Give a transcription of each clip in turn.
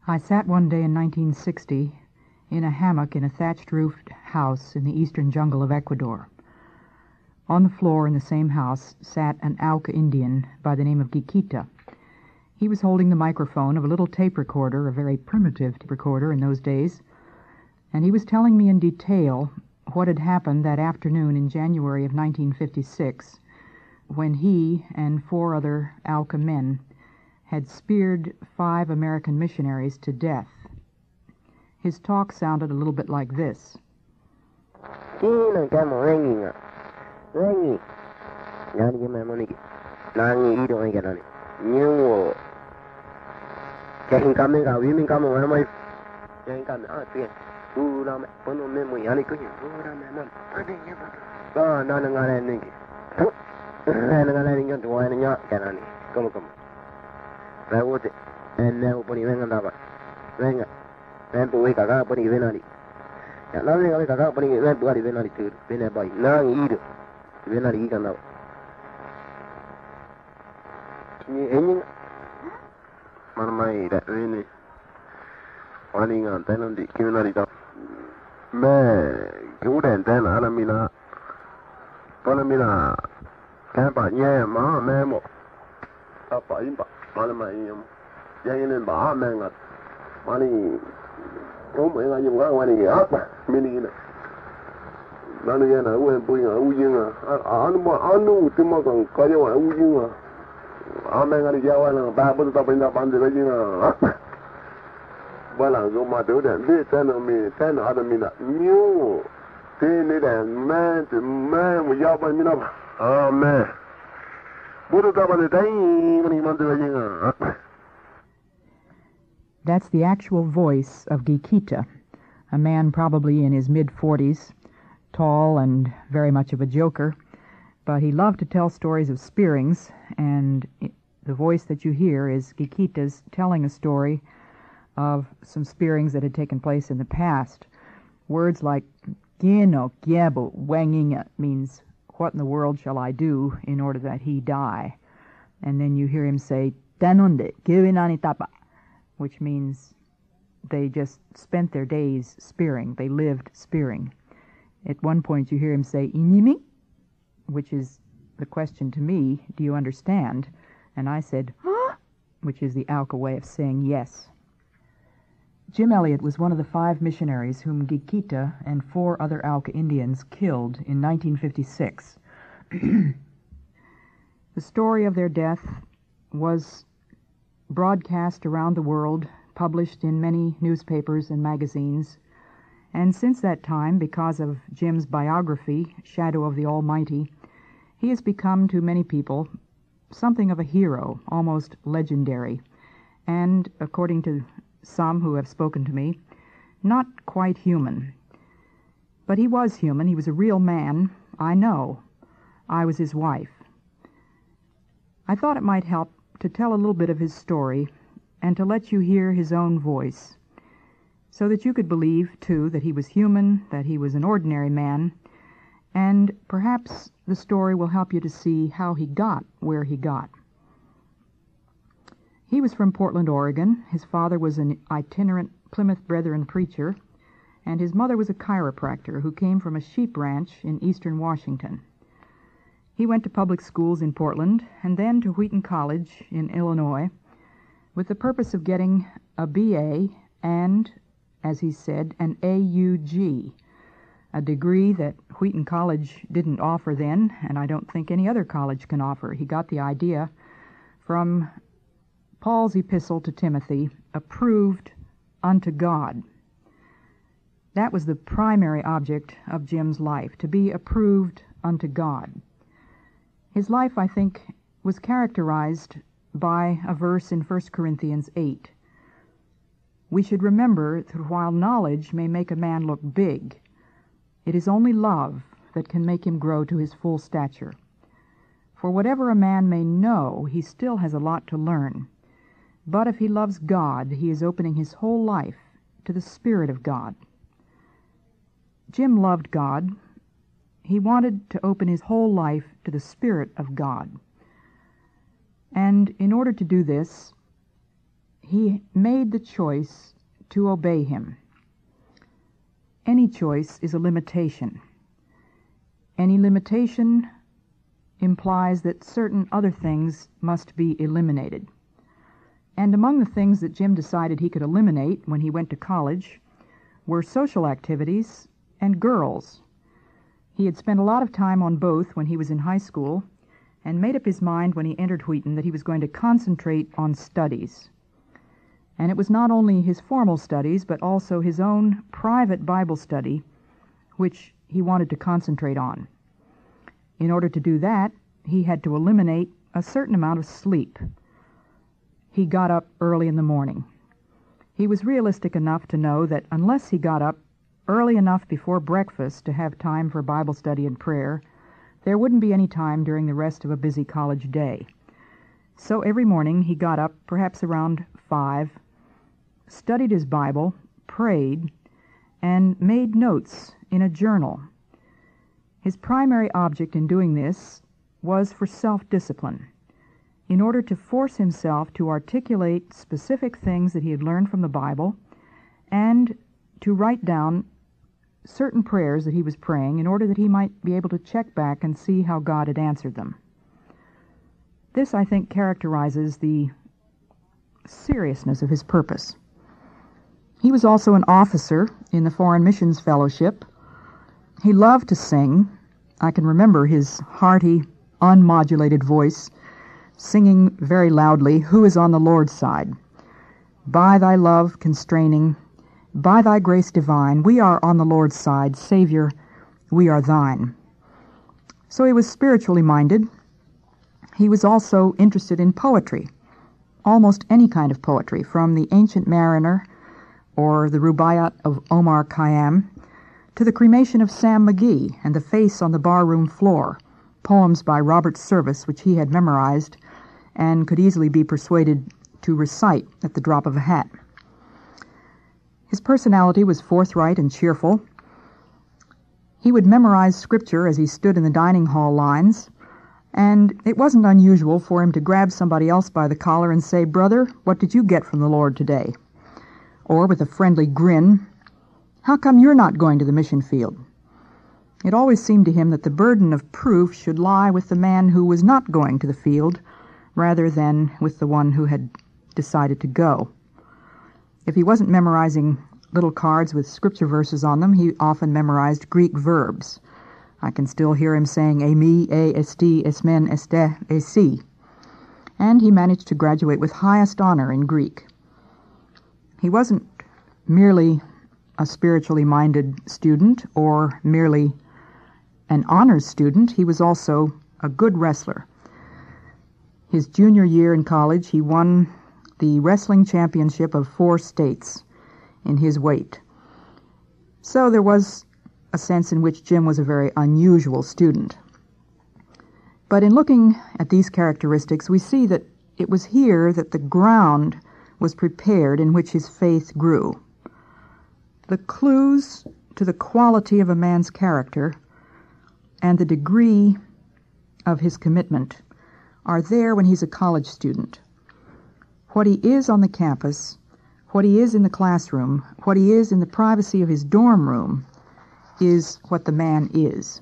I sat one day in 1960 in a hammock in a thatched-roofed house in the eastern jungle of Ecuador. On the floor in the same house sat an Auca Indian by the name of Giquita. He was holding the microphone of a little tape recorder, a very primitive tape recorder in those days, and he was telling me in detail what had happened that afternoon in January of 1956 when he and 4 other Auca men had speared 5 American missionaries to death. His talk sounded a little bit like this. That's the actual voice of Giquita, a man probably in his mid-40s, tall and very much of a joker, but he loved to tell stories of spearings, and the voice that you hear is Giquita's telling a story of some spearings that had taken place in the past. Words like "Gino Giebo Wanginga" means, "What in the world shall I do in order that he die?" And then you hear him say "Tanonde Kivinani Tapa," which means they just spent their days spearing. They lived spearing. At one point you hear him say "Inimi," which is the question to me, do you understand? And I said, "Huh?" which is the Auca way of saying yes. Jim Elliot was one of the 5 missionaries whom Giquita and 4 other Auca Indians killed in 1956. The story of their death was broadcast around the world, published in many newspapers and magazines, and since that time, because of Jim's biography, Shadow of the Almighty, he has become, to many people, something of a hero, almost legendary, and, according to some who have spoken to me, not quite human. But he was human. He was a real man. I know. I was his wife. I thought it might help to tell a little bit of his story and to let you hear his own voice, so that you could believe, too, that he was human, that he was an ordinary man, and perhaps the story will help you to see how he got where he got. He was from Portland, Oregon. His father was an itinerant Plymouth Brethren preacher, and his mother was a chiropractor who came from a sheep ranch in eastern Washington. He went to public schools in Portland and then to Wheaton College in Illinois with the purpose of getting a BA and, as he said, an AUG, a degree that Wheaton College didn't offer then, and I don't think any other college can offer. He got the idea from Paul's epistle to Timothy, approved unto God. That was the primary object of Jim's life, to be approved unto God. His life, I think, was characterized by a verse in 1 Corinthians 8. We should remember that while knowledge may make a man look big, it is only love that can make him grow to his full stature. For whatever a man may know, he still has a lot to learn. But if he loves God, he is opening his whole life to the Spirit of God. Jim loved God. He wanted to open his whole life to the Spirit of God. And in order to do this, he made the choice to obey him. Any choice is a limitation. Any limitation implies that certain other things must be eliminated. And among the things that Jim decided he could eliminate when he went to college were social activities and girls. He had spent a lot of time on both when he was in high school and made up his mind when he entered Wheaton that he was going to concentrate on studies. And it was not only his formal studies, but also his own private Bible study, which he wanted to concentrate on. In order to do that, he had to eliminate a certain amount of sleep. He got up early in the morning. He was realistic enough to know that unless he got up early enough before breakfast to have time for Bible study and prayer, there wouldn't be any time during the rest of a busy college day. So every morning he got up, perhaps around 5, studied his Bible, prayed, and made notes in a journal. His primary object in doing this was for self-discipline, in order to force himself to articulate specific things that he had learned from the Bible and to write down certain prayers that he was praying in order that he might be able to check back and see how God had answered them. This, I think, characterizes the seriousness of his purpose. He was also an officer in the Foreign Missions Fellowship. He loved to sing. I can remember his hearty, unmodulated voice singing very loudly, "Who is on the Lord's side? By thy love constraining, by thy grace divine, we are on the Lord's side. Savior, we are thine." So he was spiritually minded. He was also interested in poetry, almost any kind of poetry, from the Ancient Mariner or the Rubaiyat of Omar Khayyam to the Cremation of Sam McGee and The Face on the Barroom Floor, poems by Robert Service which he had memorized and could easily be persuaded to recite at the drop of a hat. His personality was forthright and cheerful. He would memorize scripture as he stood in the dining hall lines, and it wasn't unusual for him to grab somebody else by the collar and say, "Brother, what did you get from the Lord today?" Or with a friendly grin, "How come you're not going to the mission field?" It always seemed to him that the burden of proof should lie with the man who was not going to the field rather than with the one who had decided to go. If he wasn't memorizing little cards with scripture verses on them, he often memorized Greek verbs. I can still hear him saying "emi, esti, esmen, este, esi." And he managed to graduate with highest honor in Greek. He wasn't merely a spiritually minded student or merely an honors student. He was also a good wrestler. His junior year in college, he won the wrestling championship of 4 states in his weight. So there was a sense in which Jim was a very unusual student. But in looking at these characteristics, we see that it was here that the ground was prepared in which his faith grew. The clues to the quality of a man's character and the degree of his commitment are there when he's a college student. What he is on the campus, what he is in the classroom, what he is in the privacy of his dorm room, is what the man is.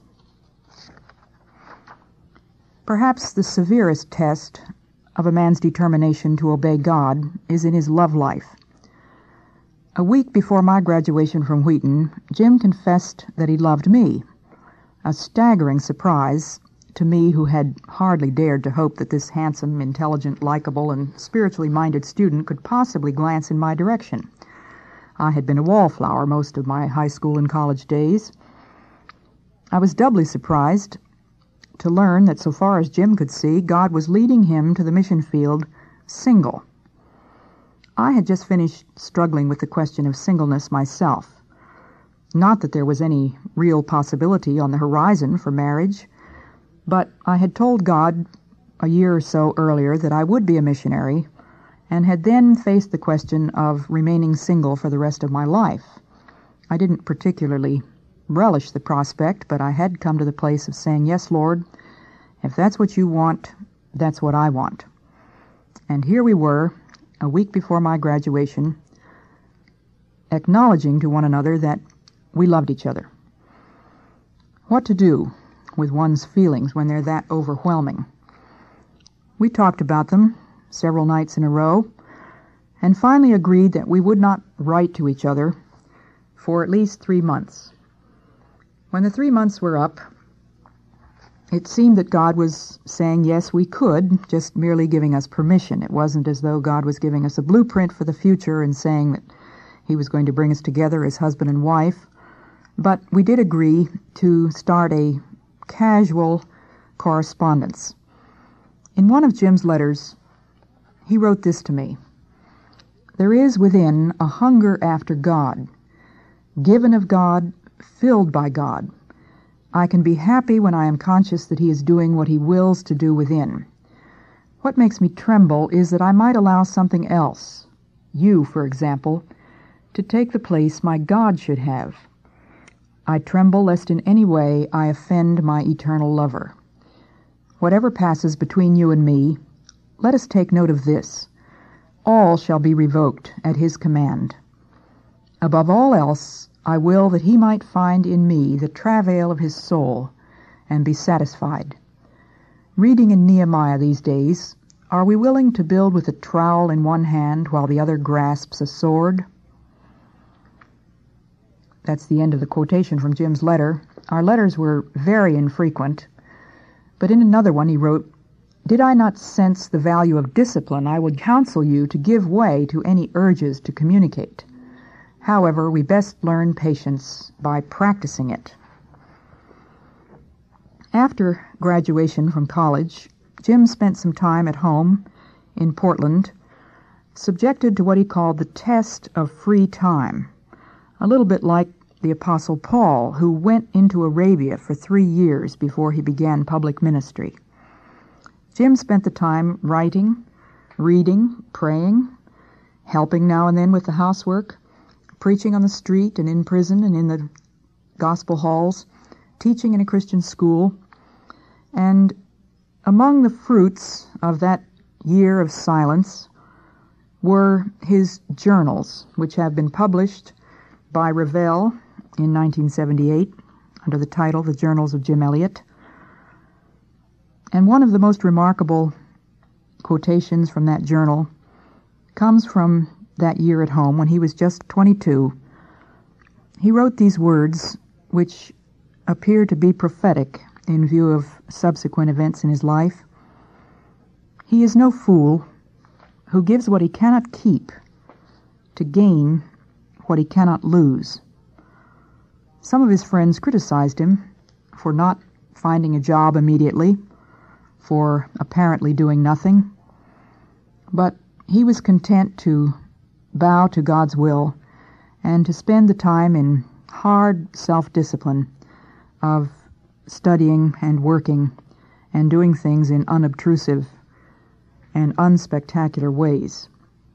Perhaps the severest test of a man's determination to obey God is in his love life. A week before my graduation from Wheaton, Jim confessed that he loved me, a staggering surprise to me who had hardly dared to hope that this handsome, intelligent, likable, and spiritually minded student could possibly glance in my direction. I had been a wallflower most of my high school and college days. I was doubly surprised to learn that so far as Jim could see, God was leading him to the mission field single. I had just finished struggling with the question of singleness myself. Not that there was any real possibility on the horizon for marriage, but I had told God a year or so earlier that I would be a missionary, and had then faced the question of remaining single for the rest of my life. I didn't particularly relish the prospect, but I had come to the place of saying, "Yes, Lord, if that's what you want, that's what I want." And here we were, a week before my graduation, acknowledging to one another that we loved each other. What to do with one's feelings when they're that overwhelming? We talked about them several nights in a row, and finally agreed that we would not write to each other for at least 3 months. When the 3 months were up, it seemed that God was saying, yes, we could, just merely giving us permission. It wasn't as though God was giving us a blueprint for the future and saying that He was going to bring us together as husband and wife. But we did agree to start a casual correspondence. In one of Jim's letters, he wrote this to me: "There is within a hunger after God, given of God, filled by God. I can be happy when I am conscious that He is doing what He wills to do within. What makes me tremble is that I might allow something else, you, for example, to take the place my God should have. I tremble lest in any way I offend my eternal lover. Whatever passes between you and me, let us take note of this: all shall be revoked at His command. Above all else, I will that He might find in me the travail of His soul, and be satisfied." Reading in Nehemiah these days, are we willing to build with a trowel in one hand while the other grasps a sword? That's the end of the quotation from Jim's letter. Our letters were very infrequent, but in another one he wrote, "Did I not sense the value of discipline, I would counsel you to give way to any urges to communicate. However, we best learn patience by practicing it." After graduation from college, Jim spent some time at home in Portland, subjected to what he called the test of free time, a little bit like the Apostle Paul, who went into Arabia for 3 years before he began public ministry. Jim spent the time writing, reading, praying, helping now and then with the housework, preaching on the street and in prison and in the gospel halls, teaching in a Christian school. And among the fruits of that year of silence were his journals, which have been published by Revell in 1978 under the title The Journals of Jim Elliot. And one of the most remarkable quotations from that journal comes from that year at home when he was just 22. He wrote these words, which appear to be prophetic in view of subsequent events in his life. "He is no fool who gives what he cannot keep to gain what he cannot lose." Some of his friends criticized him for not finding a job immediately, for apparently doing nothing, but he was content to bow to God's will and to spend the time in hard self-discipline of studying and working and doing things in unobtrusive and unspectacular ways.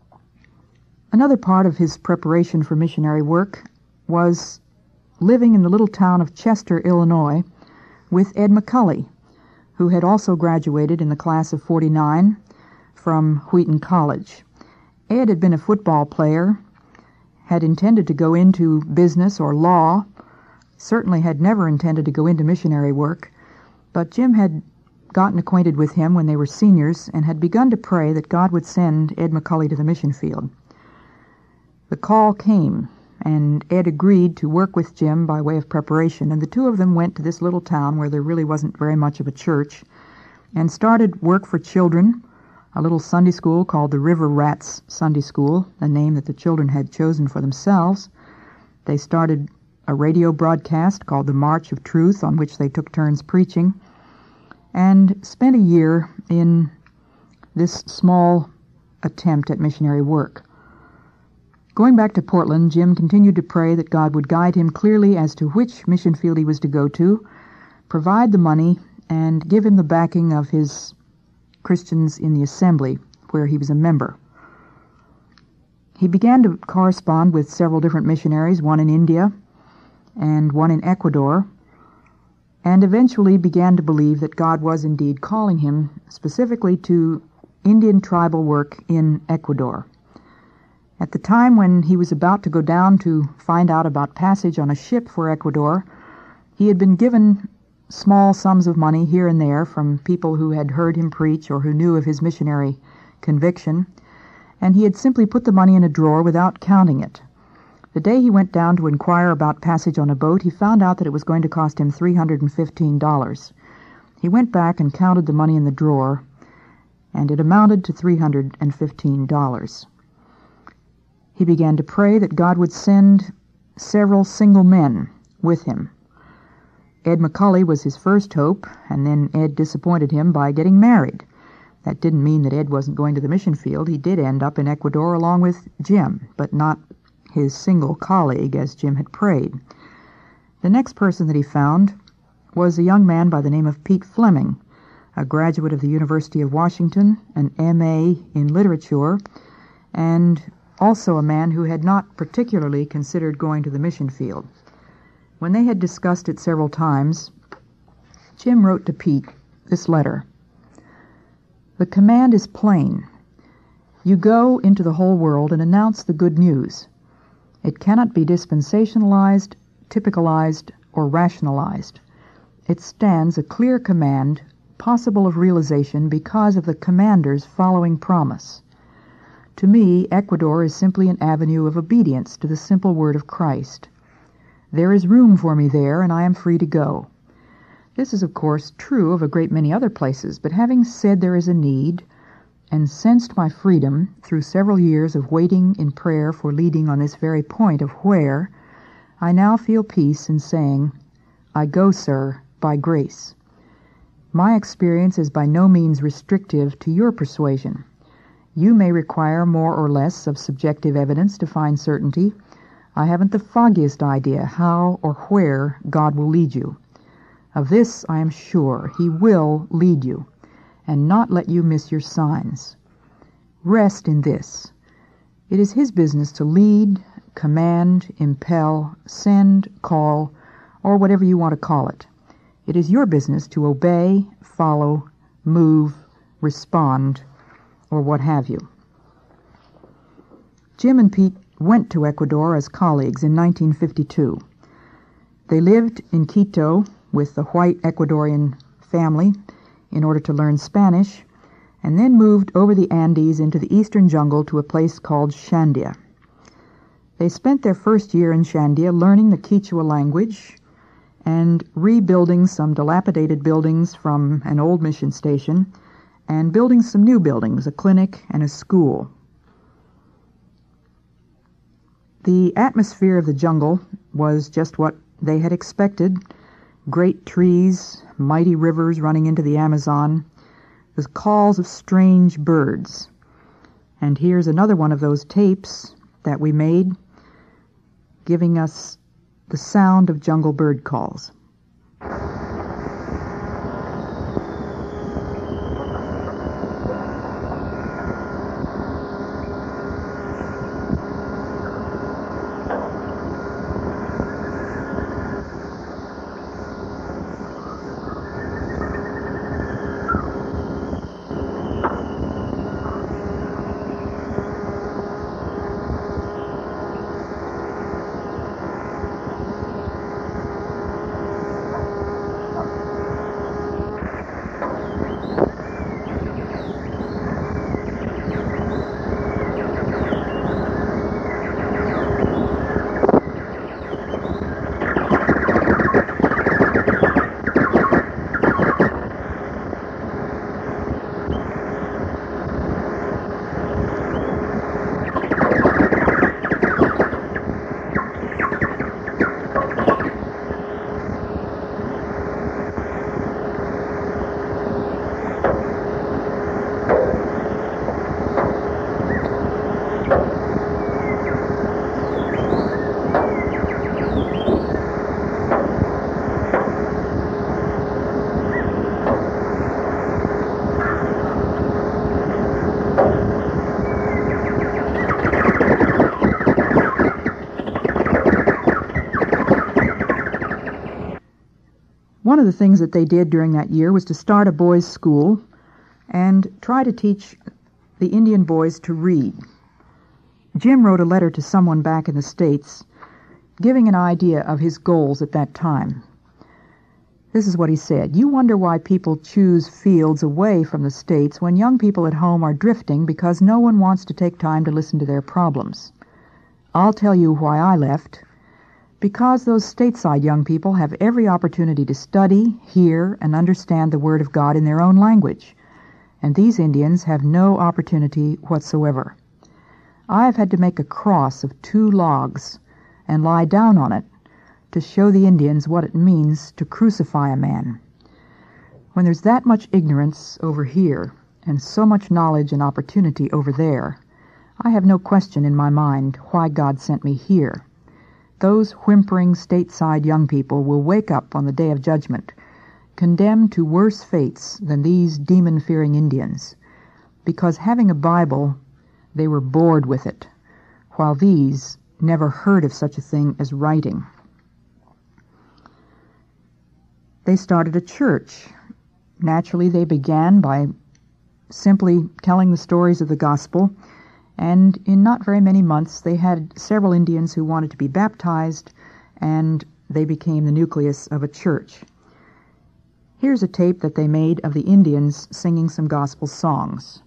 Another part of his preparation for missionary work was living in the little town of Chester, Illinois, with Ed McCully, who had also graduated in the class of 49 from Wheaton College. Ed had been a football player, had intended to go into business or law, certainly had never intended to go into missionary work, but Jim had gotten acquainted with him when they were seniors and had begun to pray that God would send Ed McCully to the mission field. The call came, and Ed agreed to work with Jim by way of preparation, and the two of them went to this little town where there really wasn't very much of a church and started work for children, a little Sunday school called the River Rats Sunday School, a name that the children had chosen for themselves. They started a radio broadcast called the March of Truth, on which they took turns preaching, and spent a year in this small attempt at missionary work. Going back to Portland, Jim continued to pray that God would guide him clearly as to which mission field he was to go to, provide the money, and give him the backing of his Christians in the assembly, where he was a member. He began to correspond with several different missionaries, one in India and one in Ecuador, and eventually began to believe that God was indeed calling him specifically to Indian tribal work in Ecuador. At the time when he was about to go down to find out about passage on a ship for Ecuador, he had been given small sums of money here and there from people who had heard him preach or who knew of his missionary conviction, and he had simply put the money in a drawer without counting it. The day he went down to inquire about passage on a boat, he found out that it was going to cost him $315. He went back and counted the money in the drawer, and it amounted to $315. He began to pray that God would send several single men with him. Ed McCully was his first hope, and then Ed disappointed him by getting married. That didn't mean that Ed wasn't going to the mission field. He did end up in Ecuador along with Jim, but not his single colleague as Jim had prayed. The next person that he found was a young man by the name of Pete Fleming, a graduate of the University of Washington, an M.A. in literature, and also a man who had not particularly considered going to the mission field. When they had discussed it several times, Jim wrote to Pete this letter. "The command is plain. You go into the whole world and announce the good news. It cannot be dispensationalized, typicalized, or rationalized. It stands a clear command, possible of realization because of the commander's following promise. To me, Ecuador is simply an avenue of obedience to the simple word of Christ. There is room for me there, and I am free to go. This is, of course, true of a great many other places, but having said there is a need, and sensed my freedom through several years of waiting in prayer for leading on this very point of where, I now feel peace in saying, I go, sir, by grace. My experience is by no means restrictive to your persuasion. You may require more or less of subjective evidence to find certainty. I haven't the foggiest idea how or where God will lead you. Of this I am sure. He will lead you, and not let you miss your signs. Rest in this. It is His business to lead, command, impel, send, call, or whatever you want to call it. It is your business to obey, follow, move, respond, or what have you. Jim and Pete went to Ecuador as colleagues in 1952. They lived in Quito with the white Ecuadorian family in order to learn Spanish, and then moved over the Andes into the eastern jungle to a place called Shandia. They spent their first year in Shandia learning the Quechua language and rebuilding some dilapidated buildings from an old mission station and building some new buildings, a clinic and a school. The atmosphere of the jungle was just what they had expected. Great trees, mighty rivers running into the Amazon, with calls of strange birds. And here's another one of those tapes that we made, giving us the sound of jungle bird calls. One of the things that they did during that year was to start a boys' school and try to teach the Indian boys to read. Jim wrote a letter to someone back in the States, giving an idea of his goals at that time. This is what he said: "You wonder why people choose fields away from the States when young people at home are drifting because no one wants to take time to listen to their problems. I'll tell you why I left. Because those stateside young people have every opportunity to study, hear, and understand the Word of God in their own language, and these Indians have no opportunity whatsoever. I have had to make a cross of 2 logs and lie down on it to show the Indians what it means to crucify a man. When there's that much ignorance over here and so much knowledge and opportunity over there, I have no question in my mind why God sent me here. Those whimpering stateside young people will wake up on the day of judgment, condemned to worse fates than these demon-fearing Indians, because having a Bible, they were bored with it, while these never heard of such a thing as writing." They started a church. Naturally, they began by simply telling the stories of the gospel, and in not very many months they had several Indians who wanted to be baptized, and they became the nucleus of a church. Here's a tape that they made of the Indians singing some gospel songs.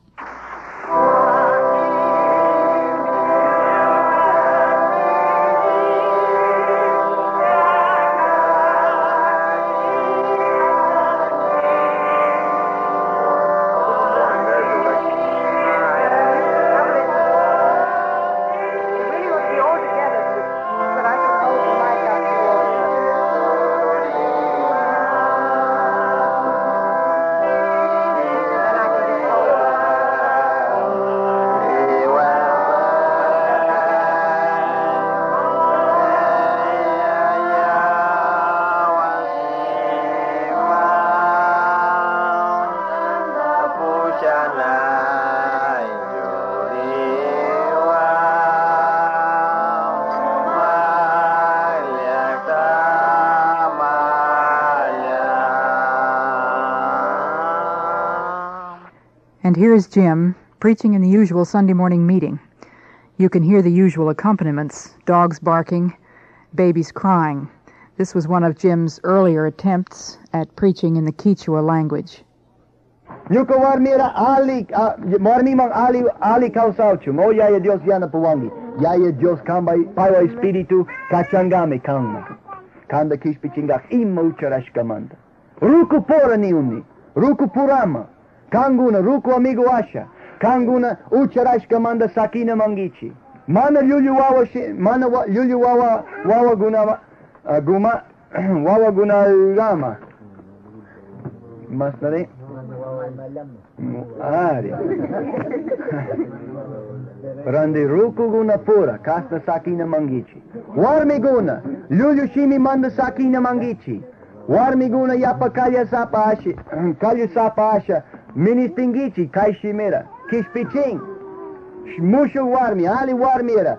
And here is Jim, preaching in the usual Sunday morning meeting. You can hear the usual accompaniments: dogs barking, babies crying. This was one of Jim's earlier attempts at preaching in the Quechua language. Yuko warmira ali warmimang ali kausauchu mo ya Dios yana puwangi ya Dios kamba payo espiritu kachangame kanga kanda kishpichingak immo charashkamanda ruku pora niuni ruku purama kanguna ruku amigo asha kanguna ucharashkamanda sakina mangichi mana lulu wawa mana lulu wawa guna guma wawa guna rama masnare Randi ruku guna pura, kasna sakina mangichi. Warmi guna, lulu shimi manda sakina mangichi. Warmi guna yapa kalya sapa asha, ministingichi, kai shimira, kishpiching. Mushu warmi, ali warmira,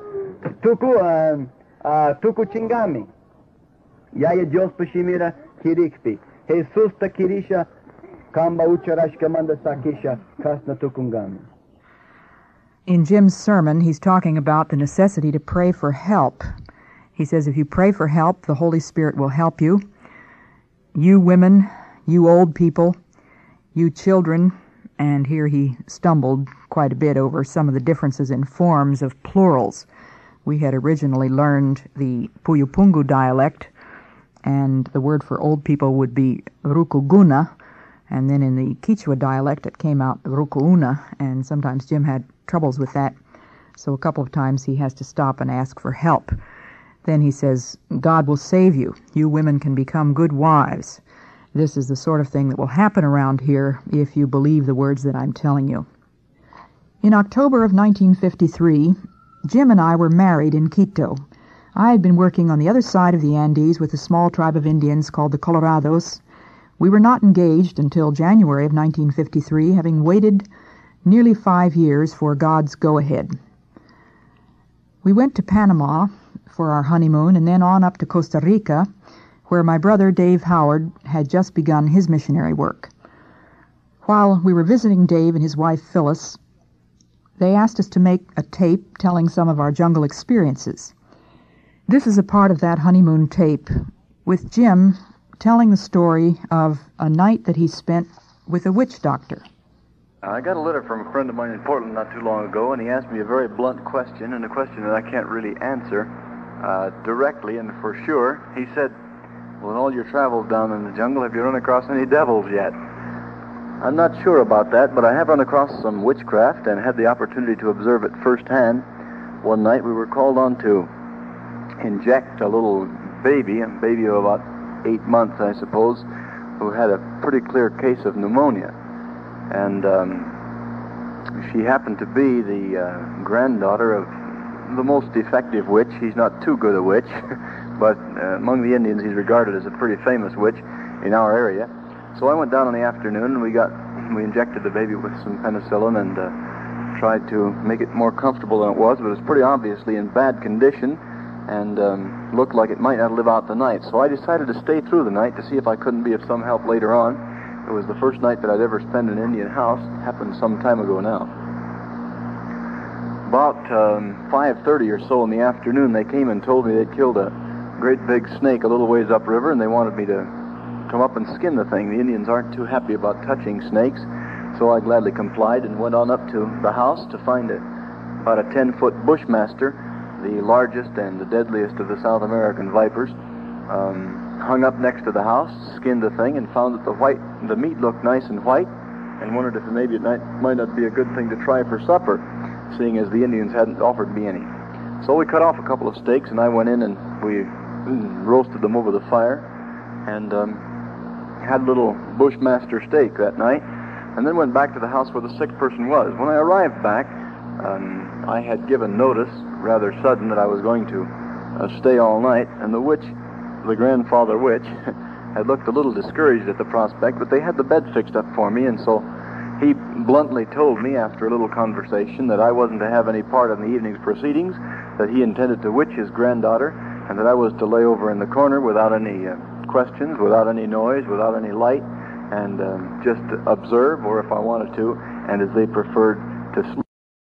tuku chingami. Yaya Dios pashimira, kirikpi. Jesus ta kirisha, kamba ucharashkamanda sakisha, kasna tukungami. In Jim's sermon, he's talking about the necessity to pray for help. He says if you pray for help, the Holy Spirit will help you. You women, you old people, you children, and here he stumbled quite a bit over some of the differences in forms of plurals. We had originally learned the Puyupungu dialect, and the word for old people would be Rukuguna, and then in the Quechua dialect it came out Rukuuna, and sometimes Jim had troubles with that, so a couple of times he has to stop and ask for help. Then he says, God will save you. You women can become good wives. This is the sort of thing that will happen around here if you believe the words that I'm telling you. In October of 1953, Jim and I were married in Quito. I had been working on the other side of the Andes with a small tribe of Indians called the Colorados. We were not engaged until January of 1953, having waited nearly 5 years for God's go-ahead. We went to Panama for our honeymoon and then on up to Costa Rica, where my brother Dave Howard had just begun his missionary work. While we were visiting Dave and his wife Phyllis, they asked us to make a tape telling some of our jungle experiences. This is a part of that honeymoon tape, with Jim telling the story of a night that he spent with a witch doctor. I got a letter from a friend of mine in Portland not too long ago, and he asked me a very blunt question, and a question that I can't really answer directly and for sure. He said, well, in all your travels down in the jungle, have you run across any devils yet? I'm not sure about that, but I have run across some witchcraft and had the opportunity to observe it firsthand. One night we were called on to inject a little baby, a baby of about 8 months, I suppose, who had a pretty clear case of pneumonia. And she happened to be the granddaughter of the most effective witch. He's not too good a witch, but among the Indians he's regarded as a pretty famous witch in our area. So I went down in the afternoon and we injected the baby with some penicillin and tried to make it more comfortable than it was, but it was pretty obviously in bad condition and looked like it might not live out the night. So I decided to stay through the night to see if I couldn't be of some help later on. It was the first night that I'd ever spent in an Indian house. It happened some time ago now. About 5:30 or so in the afternoon, they came and told me they'd killed a great big snake a little ways upriver, and they wanted me to come up and skin the thing. The Indians aren't too happy about touching snakes, so I gladly complied and went on up to the house to find about a 10-foot bushmaster, the largest and the deadliest of the South American vipers, hung up next to the house, skinned the thing, and found that the meat looked nice and white, and wondered if maybe it might not be a good thing to try for supper, seeing as the Indians hadn't offered me any. So we cut off a couple of steaks, and I went in and we roasted them over the fire, and had a little bushmaster steak that night, and then went back to the house where the sick person was. When I arrived back, I had given notice, rather sudden, that I was going to stay all night, and the witch, the grandfather witch, had looked a little discouraged at the prospect, but they had the bed fixed up for me, and so he bluntly told me, after a little conversation, that I wasn't to have any part in the evening's proceedings, that he intended to witch his granddaughter, and that I was to lay over in the corner without any questions, without any noise, without any light, and just observe, or if I wanted to, and as they preferred, to sleep.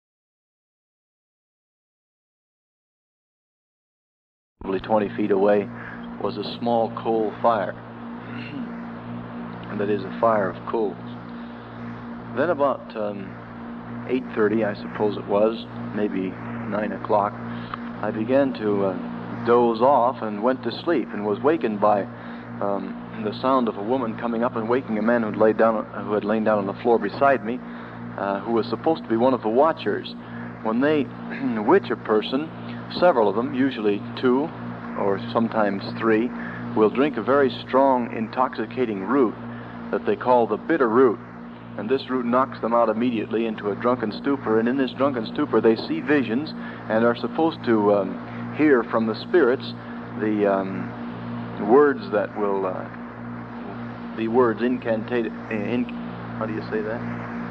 Probably 20 feet away was a small coal fire, and that is a fire of coals. Then about 8:30, I suppose it was, maybe 9 o'clock, I began to doze off and went to sleep, and was wakened by the sound of a woman coming up and waking a man who had lain down on the floor beside me, who was supposed to be one of the watchers. When they witch a person, several of them, usually 2 or sometimes 3, will drink a very strong, intoxicating root that they call the bitter root. And this root knocks them out immediately into a drunken stupor, and in this drunken stupor they see visions and are supposed to hear from the spirits the words that will, the words incantated, how do you say that?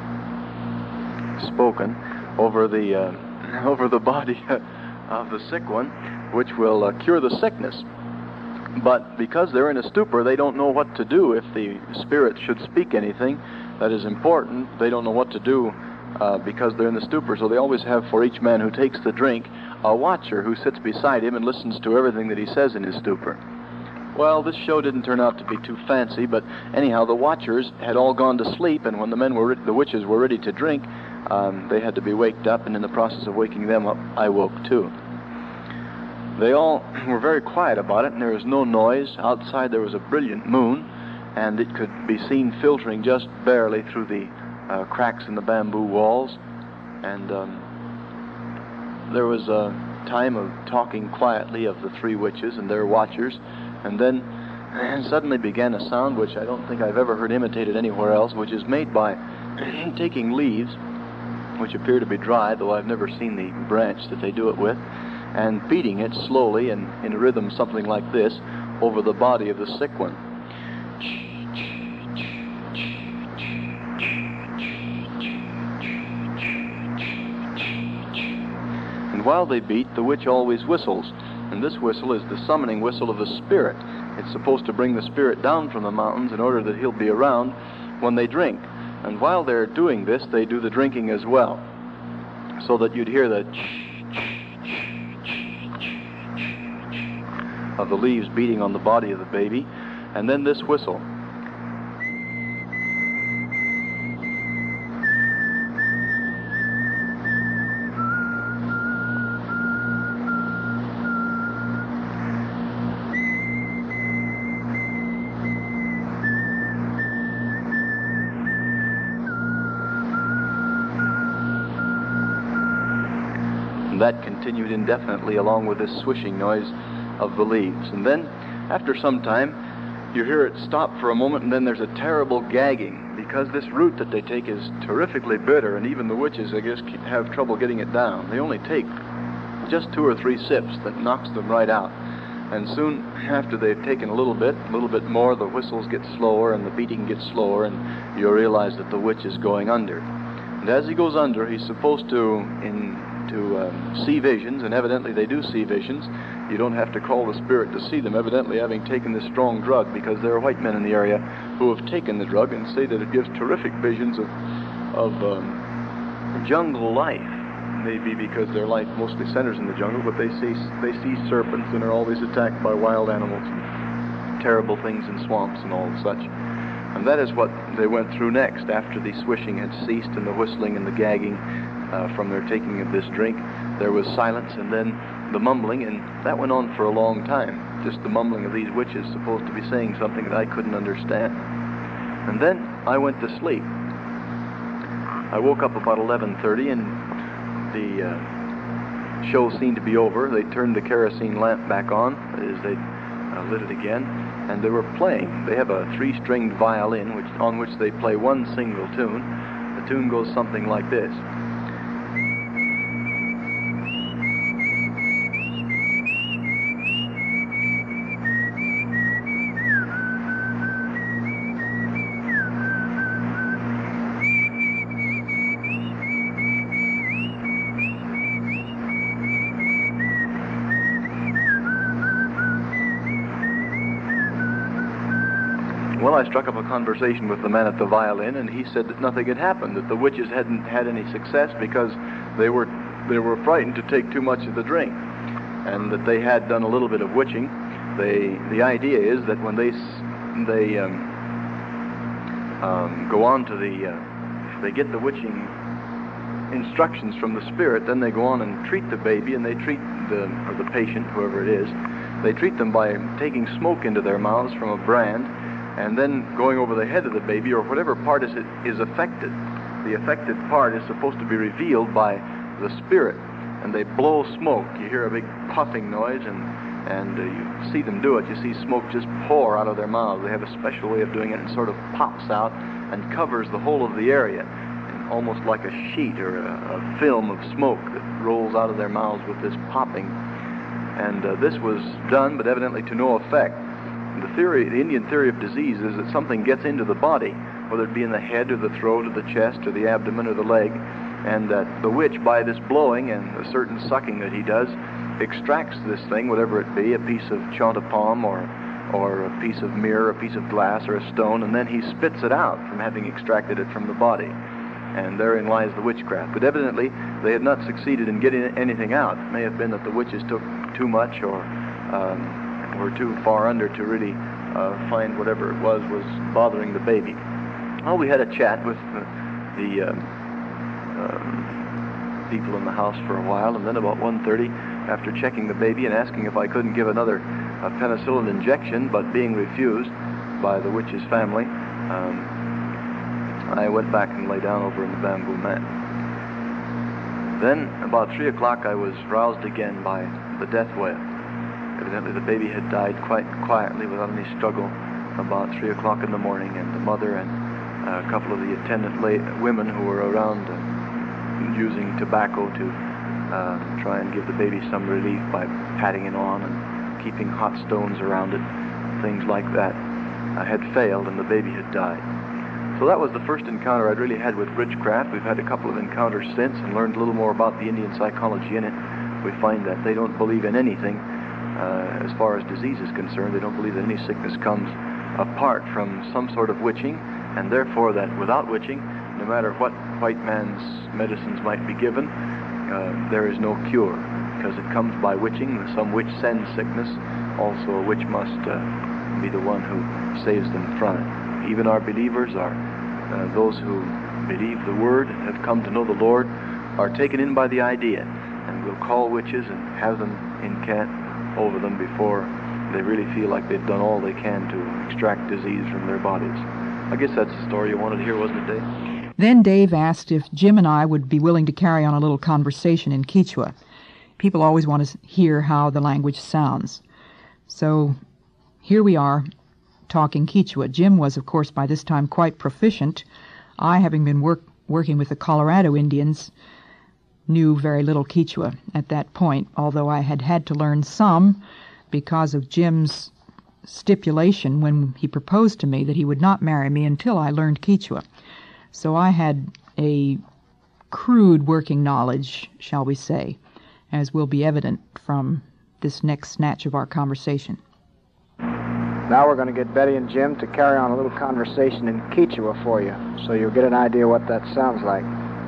Spoken over the body of the sick one, which will cure the sickness. But because they're in a stupor, they don't know what to do if the spirit should speak anything that is important. They don't know what to do because they're in the stupor. So they always have, for each man who takes the drink, a watcher who sits beside him and listens to everything that he says in his stupor. Well, this show didn't turn out to be too fancy, but anyhow, the watchers had all gone to sleep, and when the witches were ready to drink, they had to be waked up, and in the process of waking them up, I woke too. They all were very quiet about it, and there was no noise. Outside there was a brilliant moon, and it could be seen filtering just barely through the cracks in the bamboo walls. And there was a time of talking quietly of the 3 witches and their watchers, and then suddenly began a sound which I don't think I've ever heard imitated anywhere else, which is made by taking leaves, which appear to be dry, though I've never seen the branch that they do it with, and beating it slowly and in a rhythm something like this over the body of the sick one. And while they beat, the witch always whistles, and this whistle is the summoning whistle of the spirit. It's supposed to bring the spirit down from the mountains in order that he'll be around when they drink. And while they're doing this, they do the drinking as well. so that you'd hear the of the leaves beating on the body of the baby, and then this whistle. And that continued indefinitely along with this swishing noise of the leaves. And then, after some time, you hear it stop for a moment, and then there's a terrible gagging, because this root that they take is terrifically bitter, and even the witches, I guess, have trouble getting it down. They only take just 2 or 3 sips that knocks them right out. And soon after they've taken a little bit more, the whistles get slower and the beating gets slower, and you realize that the witch is going under. And as he goes under, he's supposed to see visions, and evidently they do see visions. You don't have to call the spirit to see them, evidently having taken this strong drug, because there are white men in the area who have taken the drug and say that it gives terrific visions of jungle life. Maybe because their life mostly centers in the jungle, but they see serpents and are always attacked by wild animals and terrible things in swamps and all such. And that is what they went through next. After the swishing had ceased and the whistling and the gagging from their taking of this drink, there was silence, and then the mumbling, and that went on for a long time. Just the mumbling of these witches, supposed to be saying something that I couldn't understand. And then I went to sleep. I woke up about 11:30, and the show seemed to be over. They turned the kerosene lamp back on, as they lit it again, and they were playing. They have a 3-stringed violin on which they play one single tune. The tune goes something like this. Well, I struck up a conversation with the man at the violin, and he said that nothing had happened, that the witches hadn't had any success because they were frightened to take too much of the drink, and that they had done a little bit of witching. The idea is that when they go on to they get the witching instructions from the spirit, then they go on and treat the baby, and they treat the patient, whoever it is, they treat them by taking smoke into their mouths from a brand, and then going over the head of the baby, or whatever part is affected. The affected part is supposed to be revealed by the spirit, and they blow smoke. You hear a big puffing noise, and you see them do it. You see smoke just pour out of their mouths. They have a special way of doing it, and sort of pops out and covers the whole of the area, and almost like a sheet or a film of smoke that rolls out of their mouths with this popping. And this was done, but evidently to no effect. The Indian theory of disease is that something gets into the body, whether it be in the head or the throat or the chest or the abdomen or the leg, and that the witch, by this blowing and a certain sucking that he does, extracts this thing, whatever it be, a piece of chantapom or a piece of mirror, a piece of glass or a stone, and then he spits it out from having extracted it from the body. And therein lies the witchcraft. But evidently, they had not succeeded in getting anything out. It may have been that the witches took too much or were too far under to really find whatever it was bothering the baby. Well, we had a chat with the people in the house for a while, and then about 1:30, after checking the baby and asking if I couldn't give another penicillin injection, but being refused by the witch's family, I went back and lay down over in the bamboo mat. Then, about 3 o'clock, I was roused again by the death wail. Evidently, the baby had died quite quietly, without any struggle, about 3 o'clock in the morning, and the mother and a couple of the attendant women who were around using tobacco to try and give the baby some relief by patting it on and keeping hot stones around it, things like that, had failed, and the baby had died. So that was the first encounter I'd really had with witchcraft. We've had a couple of encounters since and learned a little more about the Indian psychology in it. We find that they don't believe in anything as far as disease is concerned. They don't believe that any sickness comes apart from some sort of witching, and therefore that without witching, no matter what white man's medicines might be given, there is no cure, because it comes by witching. Some witch sends sickness. Also, a witch must be the one who saves them from it. Even our believers, those who believe the Word, have come to know the Lord, are taken in by the idea, and will call witches and have them incant over them before they really feel like they've done all they can to extract disease from their bodies. I guess that's the story you wanted to hear, wasn't it, Dave? Then Dave asked if Jim and I would be willing to carry on a little conversation in Quechua. People always want to hear how the language sounds. So here we are, talking Quechua. Jim was, of course, by this time quite proficient. I, having been working with the Colorado Indians, knew very little Quechua at that point, although I had had to learn some because of Jim's stipulation when he proposed to me that he would not marry me until I learned Quechua. So I had a crude working knowledge, shall we say, as will be evident from this next snatch of our conversation. Now we're going to get Betty and Jim to carry on a little conversation in Quechua for you, so you'll get an idea what that sounds like.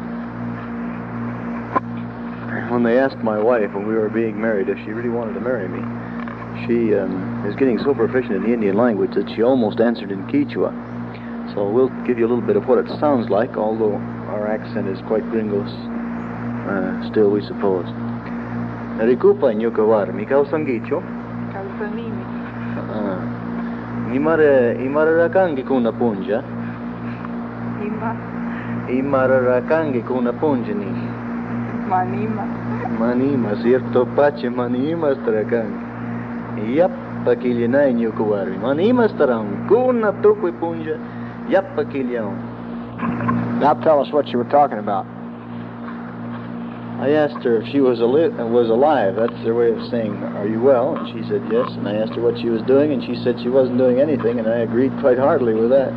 When they asked my wife when we were being married if she really wanted to marry me, she is getting so proficient in the Indian language that she almost answered in Quechua. So we'll give you a little bit of what it sounds like, although our accent is quite gringos still, we suppose. Narikupa nyukawar, mikau sangicho? Kalsanimi. Imararakangi kuna punja? Imararakangi kuna punja ni? Manima, cierto pache, manima starakangi. Yap, pakilinay nyukawari. Manima starang, kuna tukwi punja, yap pakilyaon. Now tell us what you were talking about. I asked her if she was alive. That's their way of saying, "Are you well?" And she said yes. And I asked her what she was doing, and she said she wasn't doing anything, and I agreed quite heartily with that.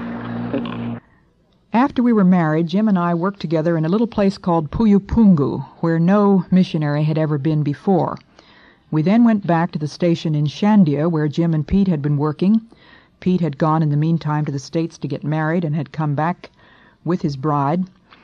After we were married, Jim and I worked together in a little place called Puyupungu, where no missionary had ever been before. We then went back to the station in Shandia, where Jim and Pete had been working. Pete had gone in the meantime to the States to get married and had come back with his bride.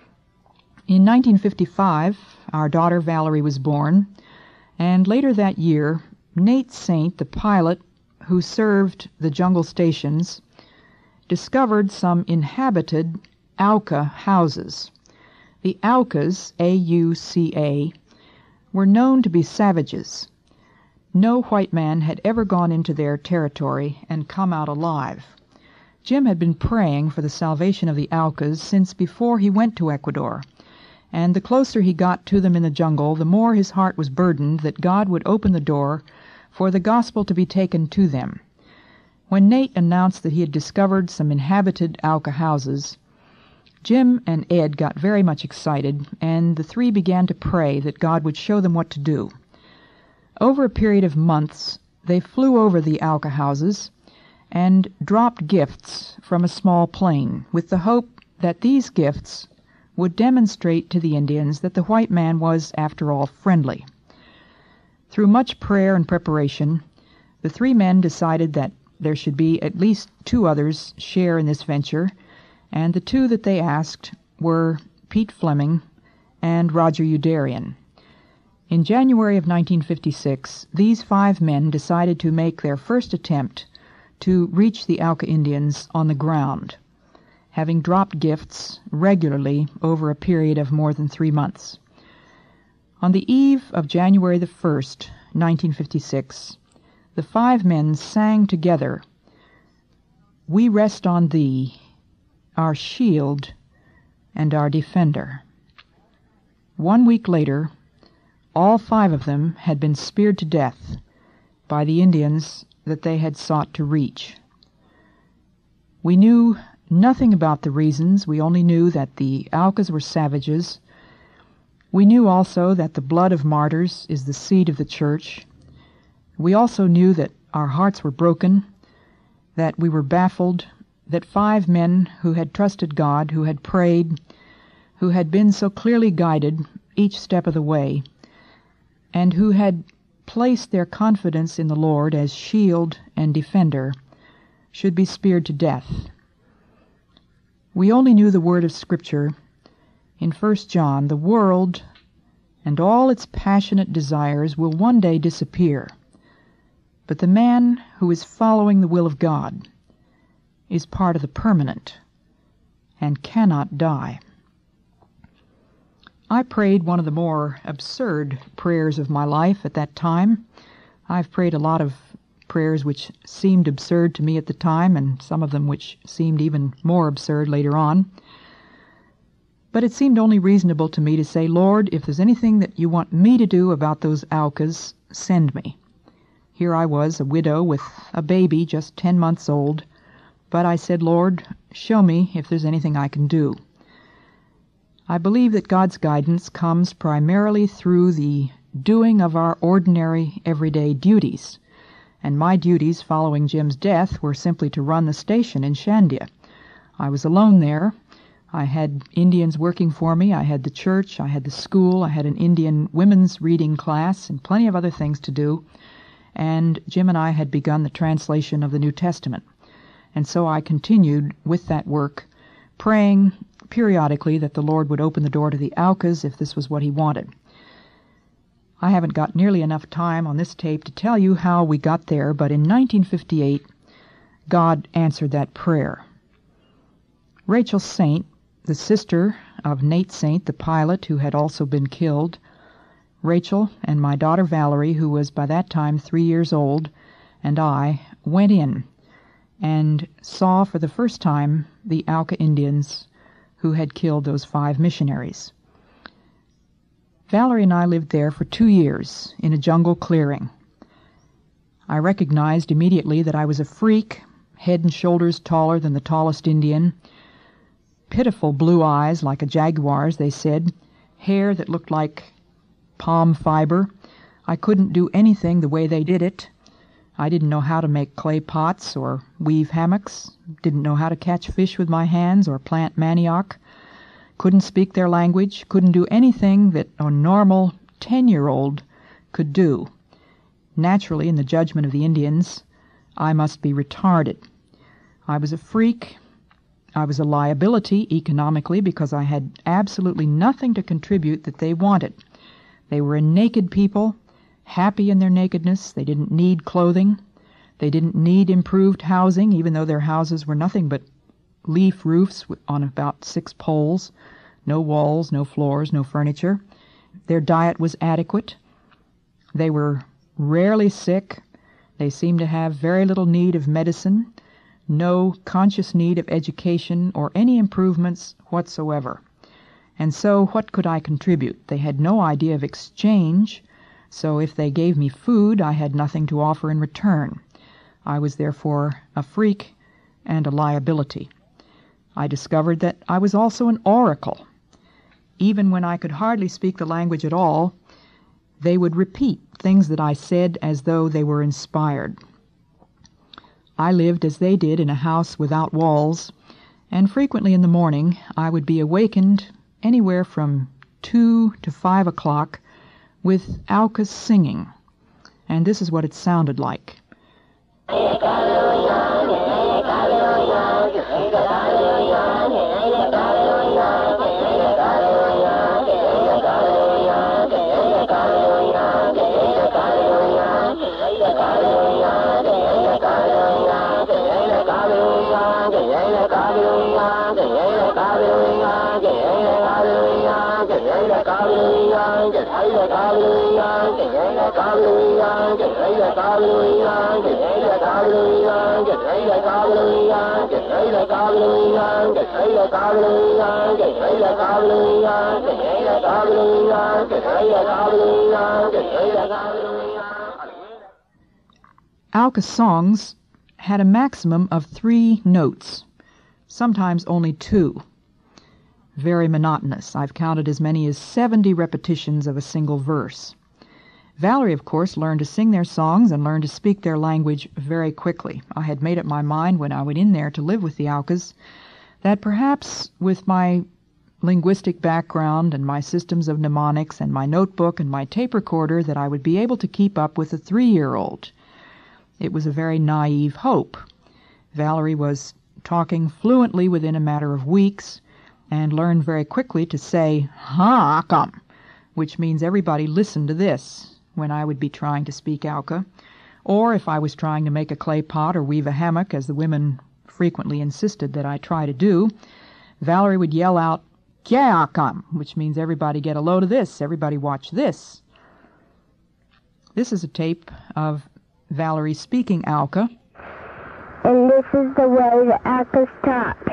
In 1955, our daughter Valerie was born, and later that year, Nate Saint, the pilot who served the jungle stations, discovered some inhabited Auca houses. The Aucas, A-U-C-A, were known to be savages. No white man had ever gone into their territory and come out alive. Jim had been praying for the salvation of the Aucas since before he went to Ecuador, and the closer he got to them in the jungle, the more his heart was burdened that God would open the door for the gospel to be taken to them. When Nate announced that he had discovered some inhabited Auca houses, Jim and Ed got very much excited, and the three began to pray that God would show them what to do. Over a period of months, they flew over the Auca houses and dropped gifts from a small plane, with the hope that these gifts would demonstrate to the Indians that the white man was, after all, friendly. Through much prayer and preparation, the three men decided that there should be at least two others share in this venture, and the two that they asked were Pete Fleming and Roger Youderian. In January of 1956, these 5 men decided to make their first attempt to reach the Auca Indians on the ground, having dropped gifts regularly over a period of more than 3 months. On the eve of January the 1st, 1956, the 5 men sang together, "We rest on Thee, our shield and our defender." 1 week later, all 5 of them had been speared to death by the Indians that they had sought to reach. We knew nothing about the reasons. We only knew that the Aucas were savages. We knew also that the blood of martyrs is the seed of the church. We also knew that our hearts were broken, that we were baffled, that 5 men who had trusted God, who had prayed, who had been so clearly guided each step of the way, and who had placed their confidence in the Lord as shield and defender, should be speared to death. We only knew the word of Scripture in 1 John, "The world and all its passionate desires will one day disappear. But the man who is following the will of God is part of the permanent and cannot die. I prayed one of the more absurd prayers of my life at that time. I've prayed a lot of prayers which seemed absurd to me at the time, and some of them which seemed even more absurd later on. But it seemed only reasonable to me to say, Lord, if there's anything that you want me to do about those Aucas, send me. Here I was, a widow with a baby just 10 months old, but I said, Lord, show me if there's anything I can do. I believe that God's guidance comes primarily through the doing of our ordinary, everyday duties. And my duties following Jim's death were simply to run the station in Shandia. I was alone there. I had Indians working for me. I had the church. I had the school. I had an Indian women's reading class and plenty of other things to do. And Jim and I had begun the translation of the New Testament. And so I continued with that work, praying periodically that the Lord would open the door to the Aucas if this was what he wanted. I haven't got nearly enough time on this tape to tell you how we got there, but in 1958, God answered that prayer. Rachel Saint, the sister of Nate Saint, the pilot who had also been killed, Rachel and my daughter Valerie, who was by that time 3 years old, and I went in and saw for the first time the Auca Indians who had killed those 5 missionaries. Valerie and I lived there for 2 years in a jungle clearing. I recognized immediately that I was a freak, head and shoulders taller than the tallest Indian, pitiful blue eyes like a jaguar's, they said, hair that looked like palm fiber. I couldn't do anything the way they did it. I didn't know how to make clay pots or weave hammocks, didn't know how to catch fish with my hands or plant manioc, couldn't speak their language, couldn't do anything that a normal 10-year-old could do. Naturally, in the judgment of the Indians, I must be retarded. I was a freak. I was a liability economically because I had absolutely nothing to contribute that they wanted. They were a naked people, happy in their nakedness. They didn't need clothing. They didn't need improved housing, even though their houses were nothing but leaf roofs on about 6 poles, no walls, no floors, no furniture. Their diet was adequate. They were rarely sick. They seemed to have very little need of medicine, no conscious need of education or any improvements whatsoever. And so what could I contribute? They had no idea of exchange, so if they gave me food, I had nothing to offer in return. I was therefore a freak and a liability. I discovered that I was also an oracle. Even when I could hardly speak the language at all, they would repeat things that I said as though they were inspired. I lived as they did in a house without walls, and frequently in the morning I would be awakened anywhere from 2 to 5 o'clock with Aucas singing, and this is what it sounded like. Auca songs had a maximum of 3 notes, sometimes only 2. Very monotonous. I've counted as many as 70 repetitions of a single verse. Valerie, of course, learned to sing their songs and learned to speak their language very quickly. I had made up my mind when I went in there to live with the Aucas that perhaps with my linguistic background and my systems of mnemonics and my notebook and my tape recorder that I would be able to keep up with a 3-year-old. It was a very naive hope. Valerie was talking fluently within a matter of weeks and learned very quickly to say "Haakam," which means everybody listen to this when I would be trying to speak Auca, or if I was trying to make a clay pot or weave a hammock, as the women frequently insisted that I try to do, Valerie would yell out, "Kya-akam," which means everybody get a load of this, everybody watch this. This is a tape of Valerie speaking Auca. And this is the way the Auca talks.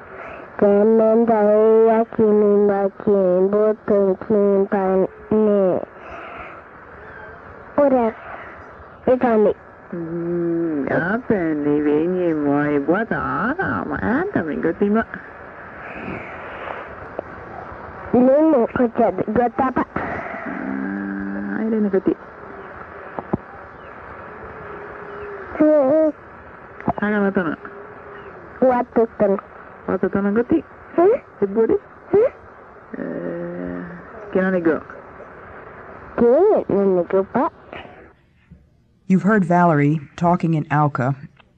What else? It's on me. Apendi vinyi moi buata ma anta mi gotima. Nene kocak gotapa. Aire ne goti. Aga matana. Watu tana goti. Sebudi. Kena ne go. Nene go pa. You've heard Valerie talking in Auca.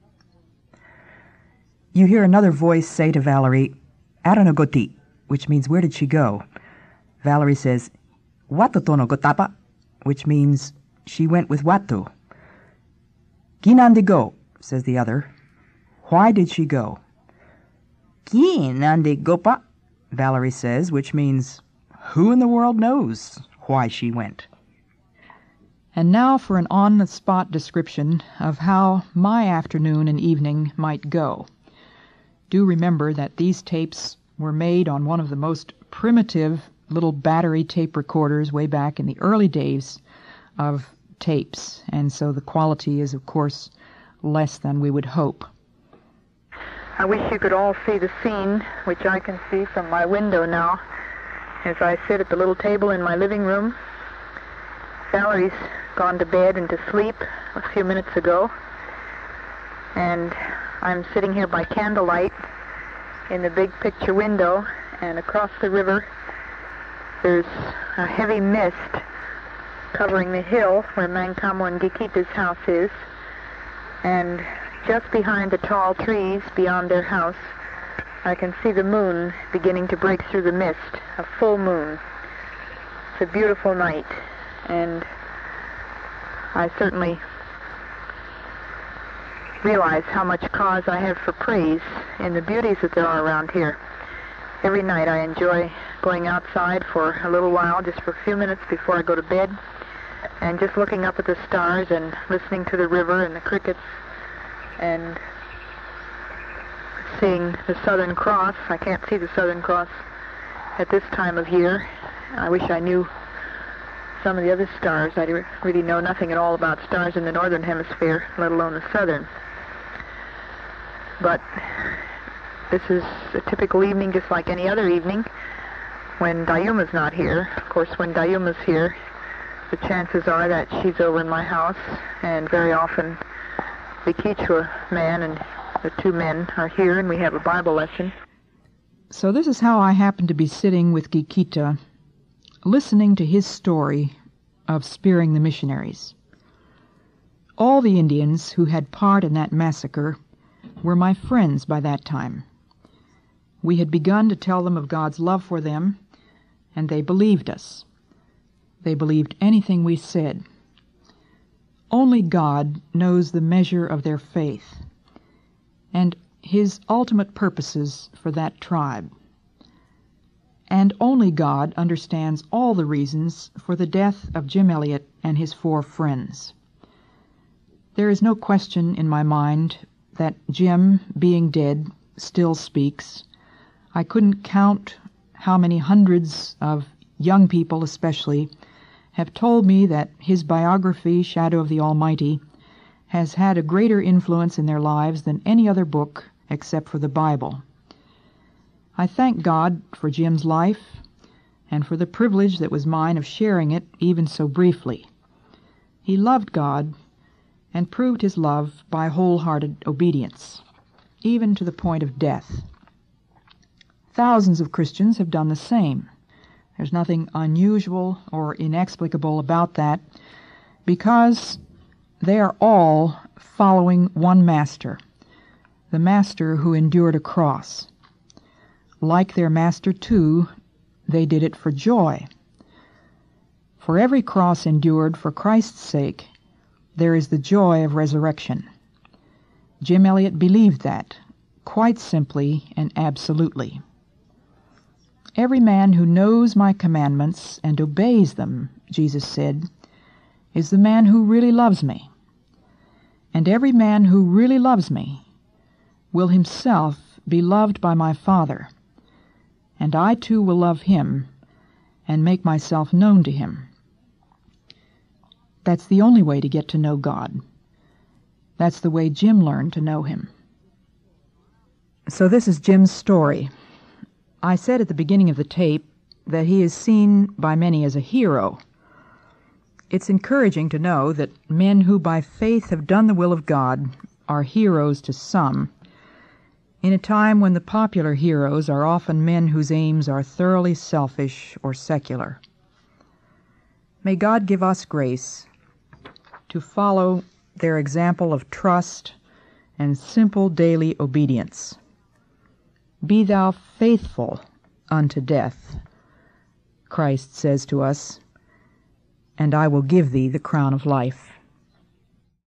You hear another voice say to Valerie, "Aranagoti," which means where did she go? Valerie says, "Watu tono gotapa," which means she went with Watu. "Kinande go," says the other. Why did she go? "Kinande gopa," Valerie says, which means who in the world knows why she went. And now for an on-the-spot description of how my afternoon and evening might go. Do remember that these tapes were made on one of the most primitive little battery tape recorders way back in the early days of tapes, and so the quality is, of course, less than we would hope. I wish you could all see the scene, which I can see from my window now, as I sit at the little table in my living room. Valerie's gone to bed and to sleep a few minutes ago, and I'm sitting here by candlelight in the big picture window, and across the river there's a heavy mist covering the hill where Mankamo and Gikita's house is, and just behind the tall trees beyond their house I can see the moon beginning to break through the mist, a full moon. It's a beautiful night, and I certainly realize how much cause I have for praise in the beauties that there are around here. Every night I enjoy going outside for a little while, just for a few minutes before I go to bed, and just looking up at the stars and listening to the river and the crickets and seeing the Southern Cross. I can't see the Southern Cross at this time of year. I wish I knew some of the other stars. I really know nothing at all about stars in the northern hemisphere, let alone the southern. But this is a typical evening just like any other evening when Dayuma's not here. Of course, when Dayuma's here, the chances are that she's over in my house, and very often the Quechua man and the two men are here and we have a Bible lesson. So this is how I happen to be sitting with Gikita, listening to his story of spearing the missionaries. All the Indians who had part in that massacre were my friends by that time. We had begun to tell them of God's love for them, and they believed us. They believed anything we said. Only God knows the measure of their faith and His ultimate purposes for that tribe. And only God understands all the reasons for the death of Jim Elliot and his 4 friends. There is no question in my mind that Jim, being dead, still speaks. I couldn't count how many hundreds of young people especially have told me that his biography, Shadow of the Almighty, has had a greater influence in their lives than any other book except for the Bible. I thank God for Jim's life and for the privilege that was mine of sharing it even so briefly. He loved God and proved his love by wholehearted obedience, even to the point of death. Thousands of Christians have done the same. There's nothing unusual or inexplicable about that, because they are all following one master, the master who endured a cross. Like their master, too, they did it for joy. For every cross endured for Christ's sake, there is the joy of resurrection. Jim Elliot believed that, quite simply and absolutely. Every man who knows my commandments and obeys them, Jesus said, is the man who really loves me. And every man who really loves me will himself be loved by my Father, and I too will love him and make myself known to him. That's the only way to get to know God. That's the way Jim learned to know him. So this is Jim's story. I said at the beginning of the tape that he is seen by many as a hero. It's encouraging to know that men who by faith have done the will of God are heroes to some, in a time when the popular heroes are often men whose aims are thoroughly selfish or secular. May God give us grace to follow their example of trust and simple daily obedience. Be thou faithful unto death, Christ says to us, and I will give thee the crown of life.